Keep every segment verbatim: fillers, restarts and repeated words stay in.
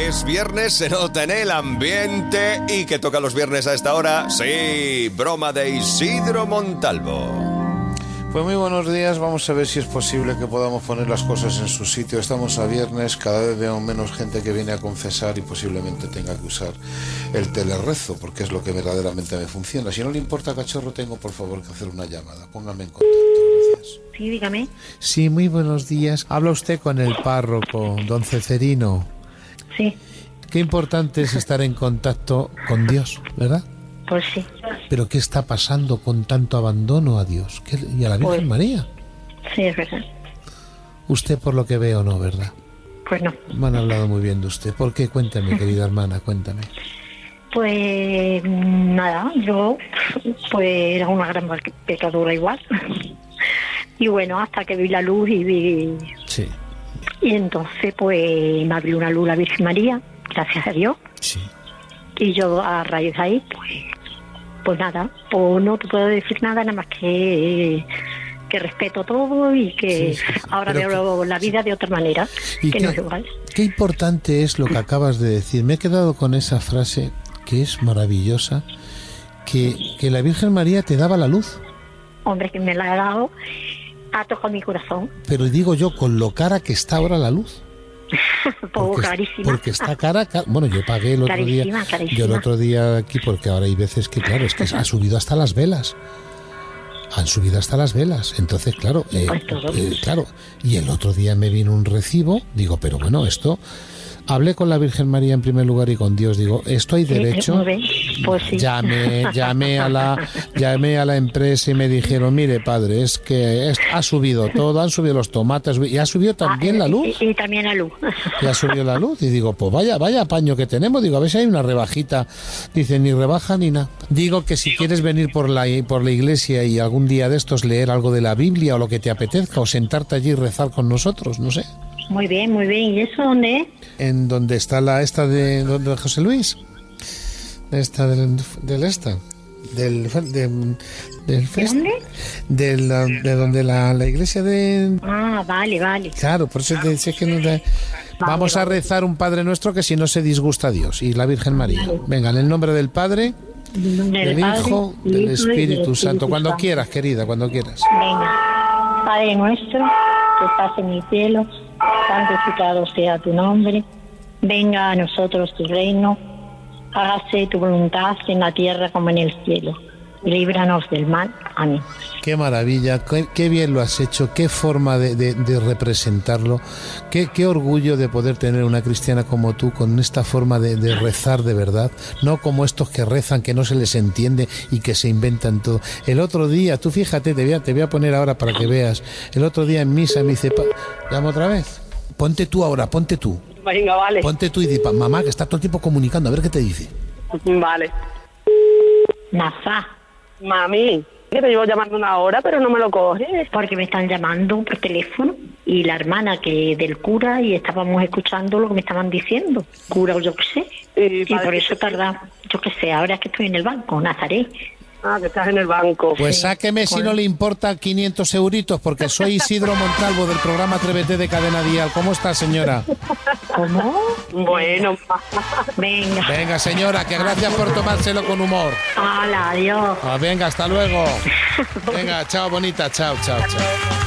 Es viernes, se nota en el ambiente. ¿Y que toca los viernes a esta hora? Sí, broma de Isidro Montalvo. Pues muy buenos días, vamos a ver si es posible que podamos poner las cosas en su sitio. Estamos a viernes, cada vez veo menos gente que viene a confesar y posiblemente tenga que usar el telerrezo, porque es lo que verdaderamente me funciona. Si no le importa, cachorro, tengo por favor que hacer una llamada. Póngame en contacto, gracias. Sí, dígame. Sí, muy buenos días. Habla usted con el párroco, don Ceferino. Sí. Qué importante es estar en contacto con Dios, ¿verdad? Pues sí. Pero ¿qué está pasando con tanto abandono a Dios ¿Qué, y a la Virgen pues, María? Sí, es verdad. Usted por lo que veo no, ¿verdad? Pues no. Me han hablado muy bien de usted. ¿Por qué? Cuéntame, querida hermana, cuéntame. Pues nada, yo pues era una gran pecadora igual. Y bueno, hasta que vi la luz y vi... Sí. Y entonces pues me abrió una luz la Virgen María, gracias a Dios. Sí. Y yo a raíz de ahí, pues, pues nada, pues no te puedo decir nada, nada más que, que respeto todo y que sí, sí, sí. ahora Pero veo que, la vida de otra manera, que qué, no es igual. Qué importante es lo que acabas de decir. Me he quedado con esa frase que es maravillosa, que, que la Virgen María te daba la luz. Hombre, que me la ha dado, ha tocado mi corazón. Pero digo yo, con lo cara que está ahora la luz. Porque, carísima. porque está cara, cara, bueno, yo pagué el otro carísima, día, carísima. yo el otro día aquí, porque ahora hay veces que, claro, es que ha subido hasta las velas, han subido hasta las velas, entonces, claro, eh, eh, claro, y el otro día me vino un recibo, digo, pero bueno, esto, hablé con la Virgen María en primer lugar y con Dios, digo, esto hay derecho, sí, pues sí. llamé, llamé a la, llamé a la empresa y me dijeron, mire padre, es que es, ha subido todo, han subido los tomates y ha subido también ah, la luz. Y, y también la luz. Y ha subido la luz y digo, pues vaya, vaya apaño que tenemos, digo, a ver si hay una rebajita, dice, ni rebaja ni nada. Digo que si quieres venir por la, por la iglesia y algún día de estos leer algo de la Biblia o lo que te apetezca o sentarte allí y rezar con nosotros, no sé. Muy bien, muy bien. ¿Y eso dónde es? En donde está la esta de, de José Luis. Esta del, del esta. Del, de, del fest, ¿De dónde? De, la, de donde la, la iglesia de... Ah, vale, vale. Claro, por eso te decía que no te... Vale, vamos vale. a rezar un Padre Nuestro que si no se disgusta a Dios y la Virgen María. Vale. Venga, en el nombre del Padre, del, del Hijo, del, del Espíritu, Espíritu Santo. Santo. Cuando quieras, querida, cuando quieras. Venga. Padre Nuestro, que estás en el cielo, santificado sea tu nombre, venga a nosotros tu reino, hágase tu voluntad en la tierra como en el cielo, líbranos del mal. Amén. Qué maravilla, qué, qué bien lo has hecho, qué forma de, de, de representarlo, qué, qué orgullo de poder tener una cristiana como tú con esta forma de, de rezar de verdad, no como estos que rezan, que no se les entiende y que se inventan todo. El otro día, tú fíjate, te voy a, te voy a poner ahora para que veas, el otro día en misa me dice, ¿llamo otra vez? Ponte tú ahora, ponte tú. Venga, vale. Ponte tú y di, mamá, que está todo el tiempo comunicando, a ver qué te dice. Vale. Nafa. Mami, que te llevo llamando una hora, pero no me lo coges. Porque me están llamando por teléfono y la hermana que del cura y estábamos escuchando lo que me estaban diciendo. Cura o yo qué sé. Y, y por eso tardamos, yo qué sé, ahora es que estoy en el banco, Nazaret. Ah, que estás en el banco. Pues sáqueme, si no le importa, quinientos euritos, porque soy Isidro Montalvo del programa Atrévete de Cadena Dial. ¿Cómo está, señora? ¿Cómo? Bueno. Venga. Venga, señora, que gracias por tomárselo con humor. Hola, adiós. Ah, venga, hasta luego. Venga, chao, bonita, chao, chao, chao.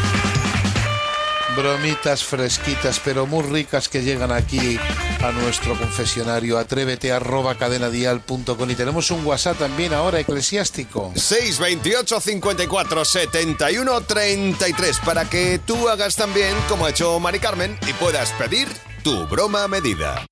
Bromitas fresquitas, pero muy ricas que llegan aquí a nuestro confesionario. Atrévete arroba cadenadial punto com. Y tenemos un WhatsApp también ahora, eclesiástico. seis veintiocho, cincuenta y cuatro, setenta y uno, treinta y tres, para que tú hagas también como ha hecho Mari Carmen y puedas pedir tu broma a medida.